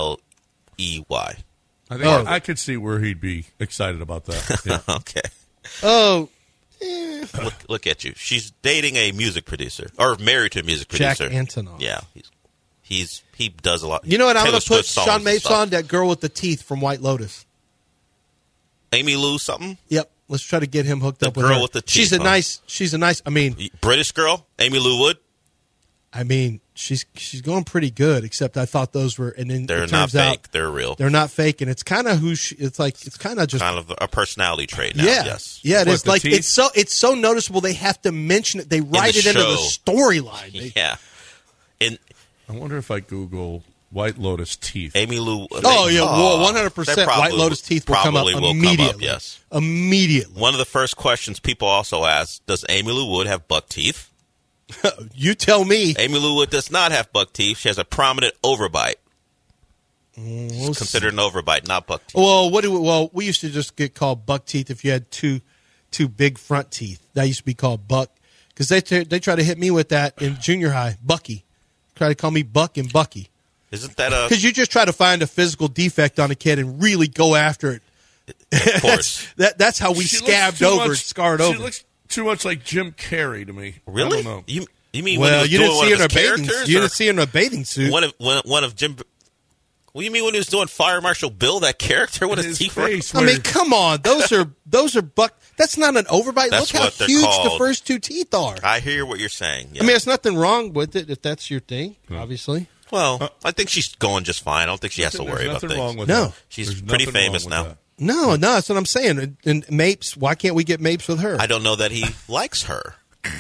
I think I could see where he'd be excited about that. Yeah. Okay. Oh. Look at you. She's dating a music producer, or married to a music producer. Jack Antonoff. Yeah. He does a lot. You know what? I'm Taylor going to put Swift Sean Mapes stuff. on, that girl with the teeth from White Lotus. Amy Lou something? Yep. Let's try to get him hooked up with girl her. with the teeth, she's a nice, I mean. British girl? Amy Lou Wood? I mean, she's going pretty good, except I thought those were, and then they're it not turns out fake. They're real. They're not fake, and it's kind of it's kind of just kind of a personality trait now. Yeah, yes. Yeah, it is. Like teeth? it's so noticeable. They have to mention it. They write it into the storyline. Yeah. I wonder if I Google White Lotus teeth. Amy Lou. Oh yeah, 100%. White Lotus teeth will come up immediately. Yes, immediately. One of the first questions people also ask: does Amy Lou Wood have buck teeth? You tell me. Amy Lou Wood does not have buck teeth. She has a prominent overbite. It's considered an overbite, not buck teeth. Well, we used to just get called buck teeth if you had two big front teeth. That used to be called buck, because they try to hit me with that in junior high. Bucky, try to call me Buck and Bucky. Isn't that because you just try to find a physical defect on a kid and really go after it? Of course, that's how we scabbed over, scarred over. She looks too much like Jim Carrey to me. Really? I don't know. You mean well, when he you was didn't doing see one of his characters? You didn't see her in a bathing suit. One of Jim. What do you mean when he was doing Fire Marshal Bill? That character with his teeth. I mean, come on, those are buck. That's not an overbite. That's Look how huge the first two teeth are. I hear what you're saying. Yeah. I mean, there's nothing wrong with it if that's your thing. Obviously. Well, I think she's going just fine. I don't think she has to worry about things. Wrong with no, that. She's pretty famous now. No, that's what I'm saying. And Mapes, why can't we get Mapes with her? I don't know that he likes her.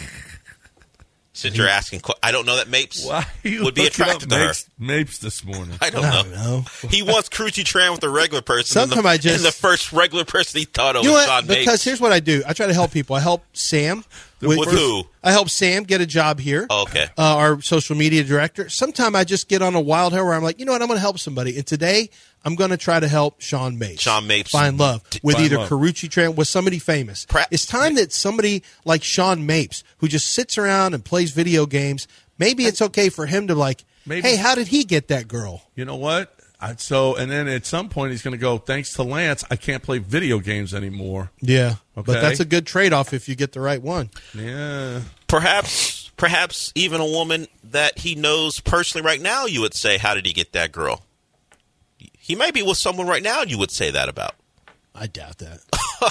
Since you're asking, I don't know that Mapes would be attracted to her. Mapes this morning. I don't know. He wants Karuchi Tran with a regular person. Sometimes and the first regular person he thought of was Sean Mapes. Because here's what I do. I try to help people. I help Sam. With who? I help Sam get a job here. Oh, okay. Our social media director. Sometimes I just get on a wild hair where I'm like, you know what? I'm going to help somebody. And today I'm going to try to help Sean Mapes. Find love with either Karuchi Tran, with somebody famous. It's time that somebody like Sean Mapes, who just sits around and plays video games, maybe it's okay for him to hey, how did he get that girl? You know what? And then at some point he's going to go, thanks to Lance, I can't play video games anymore. Yeah. Okay. But that's a good trade-off if you get the right one. Yeah. Perhaps even a woman that he knows personally right now, you would say, how did he get that girl? He might be with someone right now you would say that about. I doubt that.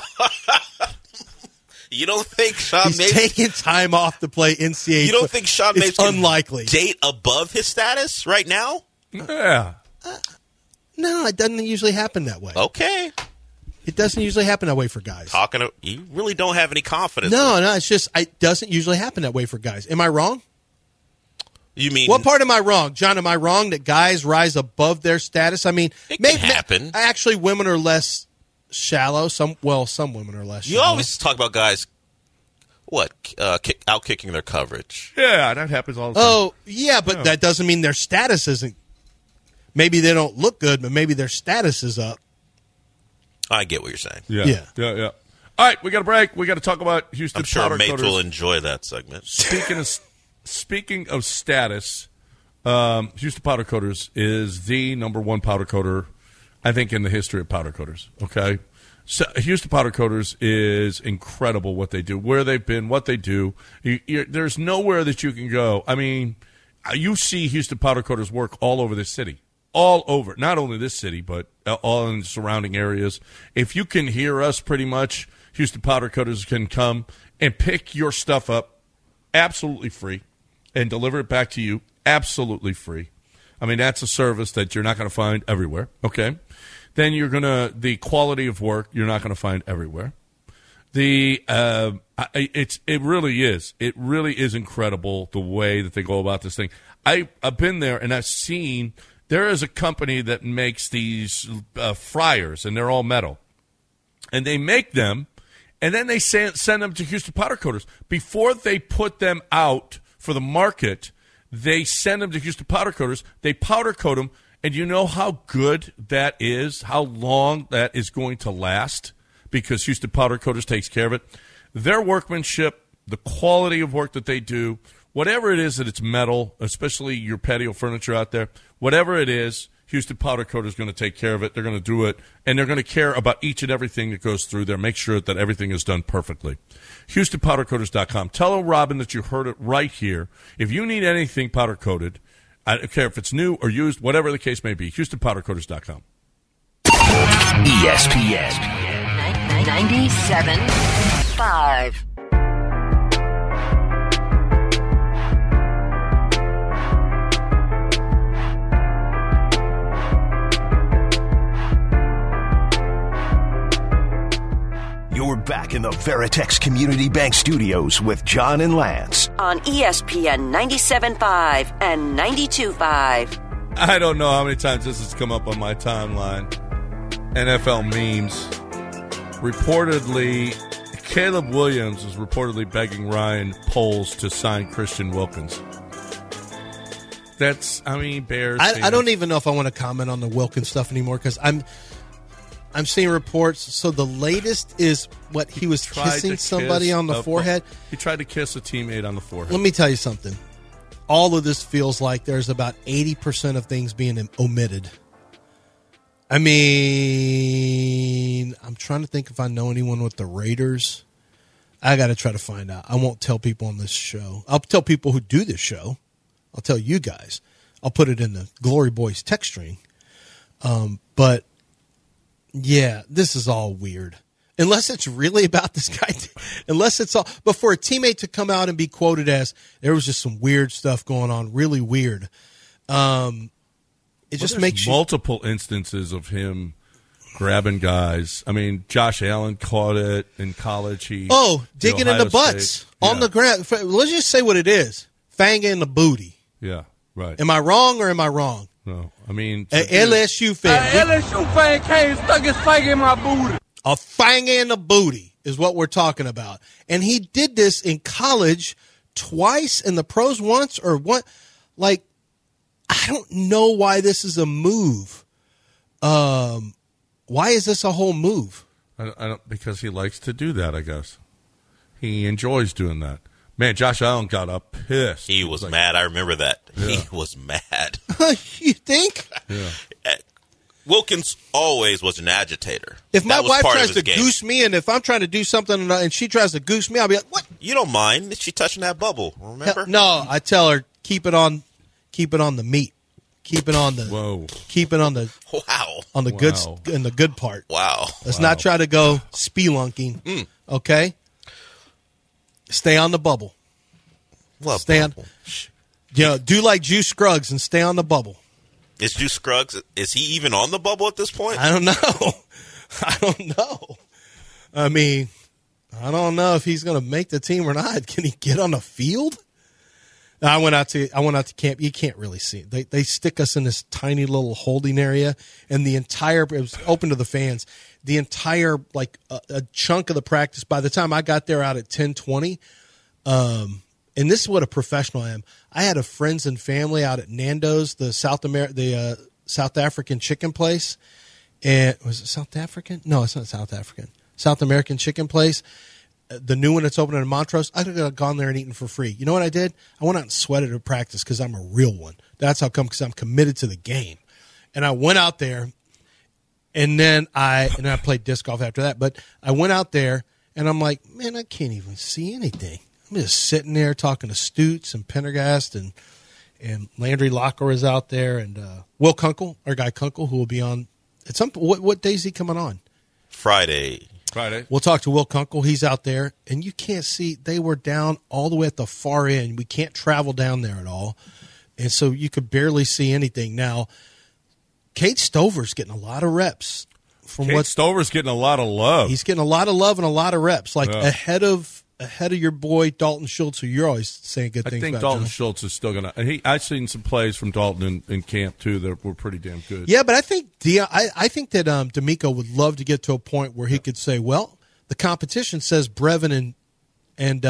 You don't think Sean He's Mapes taking time off to play NCAA? You don't think Sean Mapes can unlikely date above his status right now? Yeah. No, it doesn't usually happen that way. Okay. It doesn't usually happen that way for guys. You really don't have any confidence. No, it's just it doesn't usually happen that way for guys. Am I wrong? You mean what part am I wrong, John? Am I wrong that guys rise above their status? I mean, it can happen. Actually, women are less shallow. Some women are less You shallow. always talk about guys, out kicking their coverage. Yeah, that happens all the time. Oh, yeah, but that doesn't mean their status isn't. Maybe they don't look good, but maybe their status is up. I get what you're saying. Yeah. All right, we got a break. We got to talk about Houston I'm sure powder Mate coaters. will enjoy that segment. Speaking of status, Houston Powder Coaters is the number one powder coater, I think, in the history of powder coaters. Okay, so Houston Powder Coaters is incredible what they do, where they've been, what they do. There's nowhere that you can go. I mean, you see Houston Powder Coaters work all over this city. All over, not only this city, but all in the surrounding areas. If you can hear us, pretty much, Houston Powder Coaters can come and pick your stuff up absolutely free and deliver it back to you absolutely free. I mean, that's a service that you're not going to find everywhere, okay? Then the quality of work you're not going to find everywhere. It really is incredible the way that they go about this thing. I've been there and I've seen. There is a company that makes these fryers, and they're all metal. And they make them, and then they send them to Houston Powder Coaters. Before they put them out for the market, they send them to Houston Powder Coaters. They powder coat them, and you know how good that is, how long that is going to last, because Houston Powder Coaters takes care of it. Their workmanship, the quality of work that they do, whatever it is that it's metal, especially your patio furniture out there, whatever it is, Houston Powder Coater is going to take care of it. They're going to do it, and they're going to care about each and everything that goes through there. Make sure that everything is done perfectly. HoustonPowderCoaters.com. Tell Robin that you heard it right here. If you need anything powder coated, I don't care if it's new or used, whatever the case may be, HoustonPowderCoaters.com. ESPN 97.5. You're back in the Veritex Community Bank Studios with John and Lance. On ESPN 97.5 and 92.5. I don't know how many times this has come up on my timeline. NFL memes. Reportedly, Caleb Williams is reportedly begging Ryan Poles to sign Christian Wilkins. Bears. I don't even know if I want to comment on the Wilkins stuff anymore because I'm seeing reports. So the latest is what he was kissing somebody on the forehead. He tried to kiss a teammate on the forehead. Let me tell you something. All of this feels like there's about 80% of things being omitted. I mean, I'm trying to think if I know anyone with the Raiders. I got to try to find out. I won't tell people on this show. I'll tell people who do this show. I'll tell you guys. I'll put it in the Glory Boys text string. But yeah, this is all weird. Unless it's really about this guy. Unless it's all. But for a teammate to come out and be quoted as, there was just some weird stuff going on, really weird. It just makes you. Multiple instances of him grabbing guys. I mean, Josh Allen caught it in college. Digging in the butts on the ground. Let's just say what it is. Fang in the booty. Yeah, right. Am I wrong or am I wrong? No, I mean. LSU fan. LSU fan came stuck his fang in my booty. A fang in the booty is what we're talking about. And he did this in college twice, in the pros once, or what? Like, I don't know why this is a move. Why is this a whole move? I don't, because he likes to do that, I guess. He enjoys doing that. Man, Josh Allen got up pissed. He was like, mad. I remember that. Yeah. He was mad. You think? Yeah. Wilkins always was an agitator. If my wife tries to goose me, and if I'm trying to do something and she tries to goose me, I'll be like, what? You don't mind. She touching that bubble, remember? No, I tell her, keep it on the meat. Keep it on the on the good and the good part. Wow. Let's not try to go spelunking. Okay? Stay on the bubble. What stay bubble? Do like Juice Scruggs and stay on the bubble. Is Juice Scruggs, is he even on the bubble at this point? I don't know. I mean, I don't know if he's going to make the team or not. Can he get on the field? I went out to camp. You can't really see it. They stick us in this tiny little holding area, and it was open to the fans. The entire a chunk of the practice. By the time I got there out at 10:20, and this is what a professional I am. I had a friends and family out at Nando's, the South African chicken place. And was it South African? No, it's not South African. South American chicken place. The new one that's opening in Montrose. I could have gone there and eaten for free. You know what I did? I went out and sweated at practice because I'm a real one. That's how come, because I'm committed to the game. And I went out there, and then I played disc golf after that. But I went out there, and I'm like, man, I can't even see anything. I'm just sitting there talking to Stutz and Pendergast and Landry Locker is out there, and Will Kunkel, our guy Kunkel, who will be on at some. What day is he coming on? Friday. We'll talk to Will Kunkel. He's out there, and you can't see. They were down all the way at the far end. We can't travel down there at all, and so you could barely see anything. Now, Cade Stover's getting a lot of reps. Stover's getting a lot of love. He's getting a lot of love and a lot of reps, ahead of your boy Dalton Schultz, who you're always saying good things about. I think Dalton Schultz is still going to. I've seen some plays from Dalton in camp too that were pretty damn good. Yeah, but I think I think that D'Amico would love to get to a point where he could say, "Well, the competition says Brevin and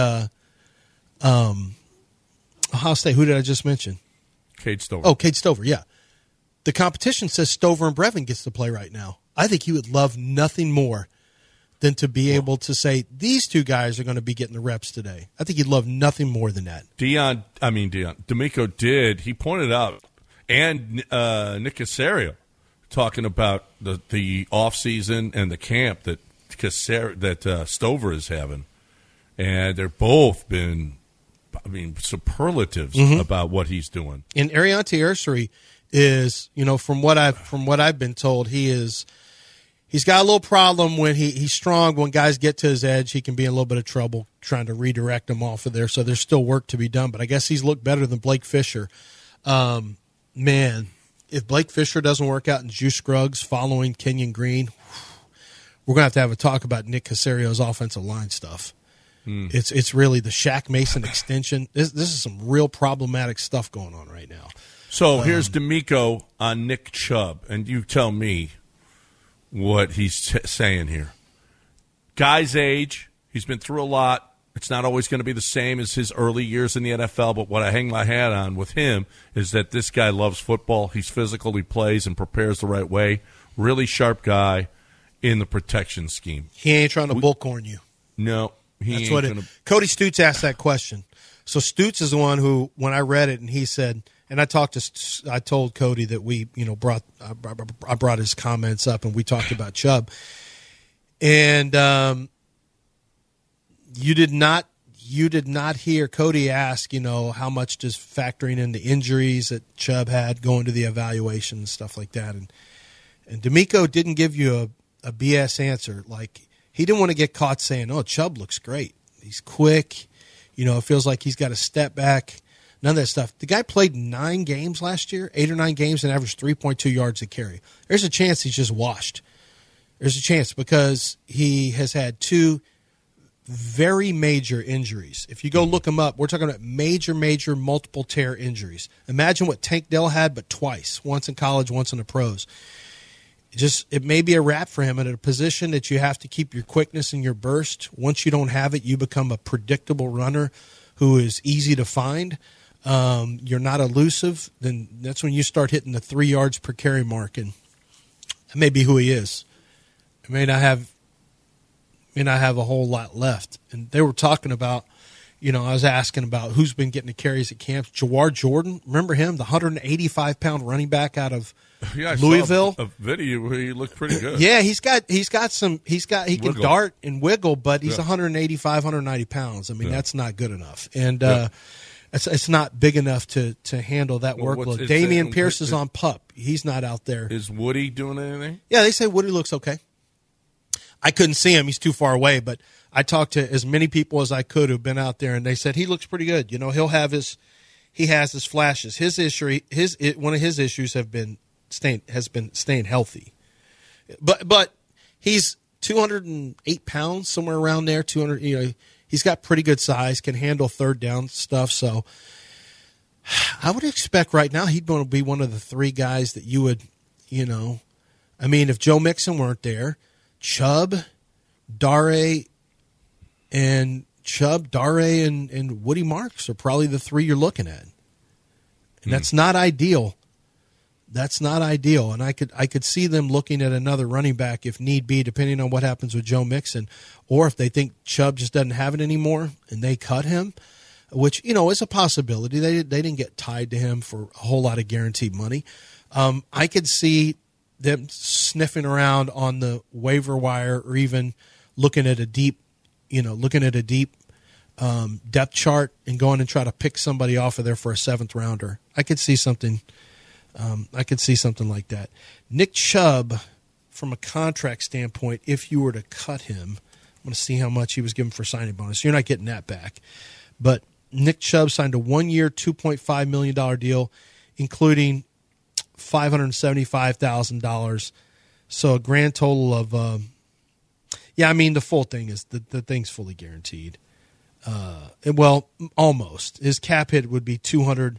Ohio State. Who did I just mention? Cade Stover. Oh, Cade Stover. Yeah, the competition says Stover and Brevin gets to play right now. I think he would love nothing more than to be able to say, these two guys are going to be getting the reps today. I think he'd love nothing more than that. D'Amico did. He pointed out, and Nick Caserio, talking about the offseason and the camp that Stover is having. And they're both been, superlatives about what he's doing. And Ariante Ursary is, from what I've been told, he's got a little problem when he's strong. When guys get to his edge, he can be in a little bit of trouble trying to redirect them off of there. So there's still work to be done. But I guess he's looked better than Blake Fisher. Man, if Blake Fisher doesn't work out and Juice Scruggs following Kenyon Green, we're going to have a talk about Nick Caserio's offensive line stuff. It's really the Shaq Mason extension. This is some real problematic stuff going on right now. So here's D'Amico on Nick Chubb, and you tell me what he's saying here. Guy's age, he's been through a lot. It's not always going to be the same as his early years in the NFL, but what I hang my hat on with him is that this guy loves football. He's physical, he plays and prepares the right way. Really sharp guy in the protection scheme. He ain't trying to bullcorn you. No, That's what Cody Stutz asked that question. So Stutz is the one who, when I read it, and he said, and I told Cody that we, I brought his comments up and we talked about Chubb. And you did not hear Cody ask, how much does factoring in the injuries that Chubb had going to the evaluation and stuff like that. And D'Amico didn't give you a BS answer. Like, he didn't want to get caught saying, "Oh, Chubb looks great. He's quick. It feels like he's got a step back." None of that stuff. The guy played 9 games last year, 8 or 9 games, and averaged 3.2 yards a carry. There's a chance he's just washed. There's a chance because he has had 2 very major injuries. If you go look him up, we're talking about major multiple tear injuries. Imagine what Tank Dell had, but twice. Once in college, once in the pros. It may be a wrap for him at a position that you have to keep your quickness and your burst. Once you don't have it, you become a predictable runner who is easy to find. You're not elusive, then that's when you start hitting the 3 yards per carry mark, and that may be who he is. It may not have a whole lot left. And they were talking about, I was asking about who's been getting the carries at camps. Jawar Jordan, remember him, the 185-pound running back out of Louisville? I saw a video where he looked pretty good. Yeah, he can dart and wiggle, but he's 185, 190 pounds. That's not good enough. And it's not big enough to handle that workload. Damian Pierce is on PUP. He's not out there. Is Woody doing anything? Yeah, they say Woody looks okay. I couldn't see him. He's too far away, but I talked to as many people as I could who've been out there, and they said he looks pretty good. He has his flashes. One of his issues has been staying healthy. But he's 208 pounds, somewhere around there, 200, he's got pretty good size, can handle third down stuff. So I would expect right now he'd want to be one of the three guys that you would, I mean, if Joe Mixon weren't there, Chubb, Dare, and Woody Marks are probably the three you're looking at. And that's not ideal. That's not ideal. And I could see them looking at another running back if need be, depending on what happens with Joe Mixon, or if they think Chubb just doesn't have it anymore and they cut him, which, is a possibility. They didn't get tied to him for a whole lot of guaranteed money. I could see them sniffing around on the waiver wire or even looking at a deep depth chart and going and try to pick somebody off of there for a 7th rounder. I could see something. Like that. Nick Chubb, from a contract standpoint, if you were to cut him, I'm going to see how much he was given for signing bonus. You're not getting that back. But Nick Chubb signed a 1-year, $2.5 million deal, including $575,000. So a grand total of, the full thing is the thing's fully guaranteed. Almost. His cap hit would be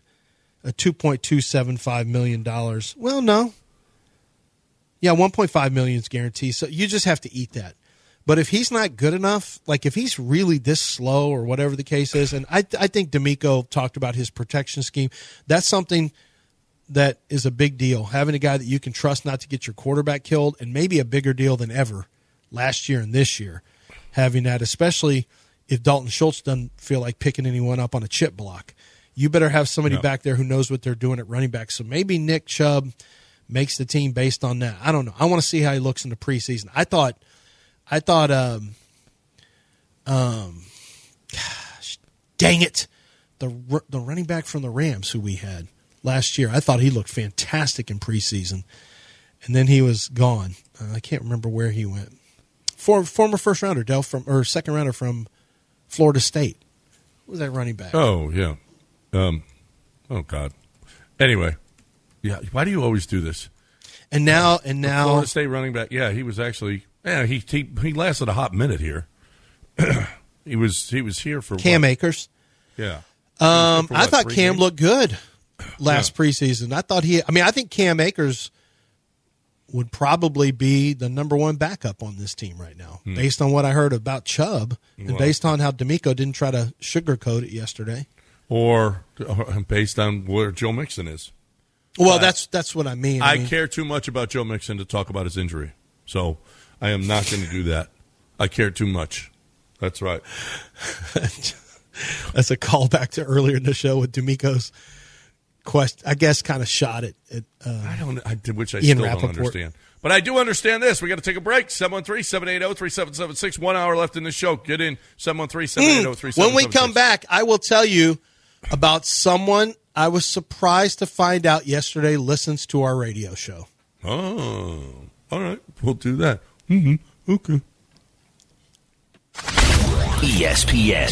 $2.275 million. Well, no. Yeah, $1.5 million is guaranteed. So you just have to eat that. But if he's not good enough, like if he's really this slow or whatever the case is, and I think D'Amico talked about his protection scheme, that's something that is a big deal. Having a guy that you can trust not to get your quarterback killed, and maybe a bigger deal than ever last year and this year, having that, especially if Dalton Schultz doesn't feel like picking anyone up on a chip block. You better have somebody back there who knows what they're doing at running back. So maybe Nick Chubb makes the team based on that. I don't know. I want to see how he looks in the preseason. I thought, gosh, dang it, the running back from the Rams who we had last year, I thought he looked fantastic in preseason, and then he was gone. I can't remember where he went. Former first rounder, second rounder from Florida State. Who was that running back? Oh yeah. Oh God. Anyway, yeah. Why do you always do this? And now, Florida State running back. Yeah, he was actually. Yeah, he lasted a hot minute here. he was here for Cam Akers. Yeah. I thought Cam looked good last preseason. I think Cam Akers would probably be the number one backup on this team right now, based on what I heard about Chubb and based on how D'Amico didn't try to sugarcoat it yesterday. Or based on where Joe Mixon is. Well, that's what I mean. I care too much about Joe Mixon to talk about his injury. So I am not going to do that. I care too much. That's right. That's a callback to earlier in the show with D'Amico's question. I guess kind of shot at which I still don't understand. But I do understand this. We got to take a break. 713-780-3776. 1 hour left in the show. Get in 713-780-3776. When we come back, I will tell you about someone I was surprised to find out yesterday listens to our radio show. Oh, all right. We'll do that. Mm-hmm. Okay. ESPN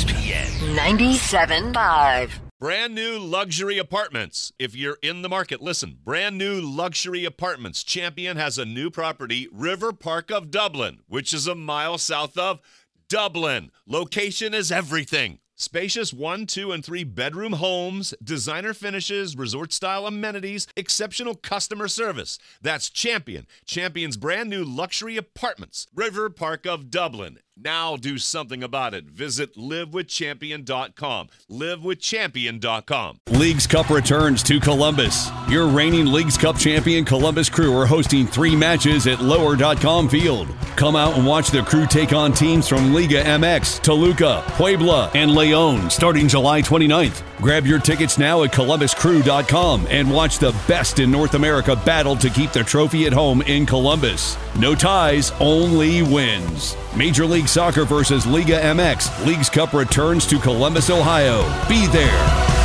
97.5. Brand new luxury apartments. If you're in the market, listen. Brand new luxury apartments. Champion has a new property, River Park of Dublin, which is a mile south of Dublin. Location is everything. Spacious 1, 2, and 3 bedroom homes, designer finishes, resort-style amenities, exceptional customer service. That's Champion. Champion's brand new luxury apartments. River Park of Dublin. Now do something about it. Visit livewithchampion.com. Livewithchampion.com. Leagues Cup returns to Columbus. Your reigning Leagues Cup champion Columbus Crew are hosting 3 matches at lower.com field. Come out and watch the Crew take on teams from Liga MX, Toluca, Puebla, and Leon starting July 29th. Grab your tickets now at columbuscrew.com and watch the best in North America battle to keep the trophy at home in Columbus. No ties, only wins. Major League Soccer versus Liga MX. Leagues Cup returns to Columbus, Ohio. Be there.